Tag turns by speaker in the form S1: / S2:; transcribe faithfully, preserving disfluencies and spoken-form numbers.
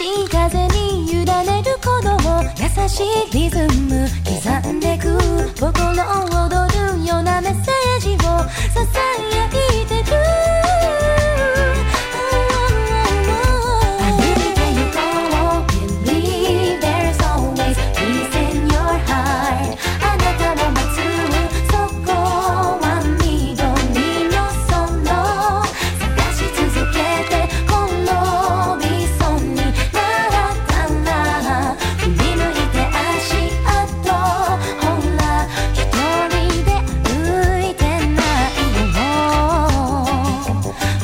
S1: しい風に委ねる鼓動、優しいリズム刻んでく、心躍るようなメッセージをささやき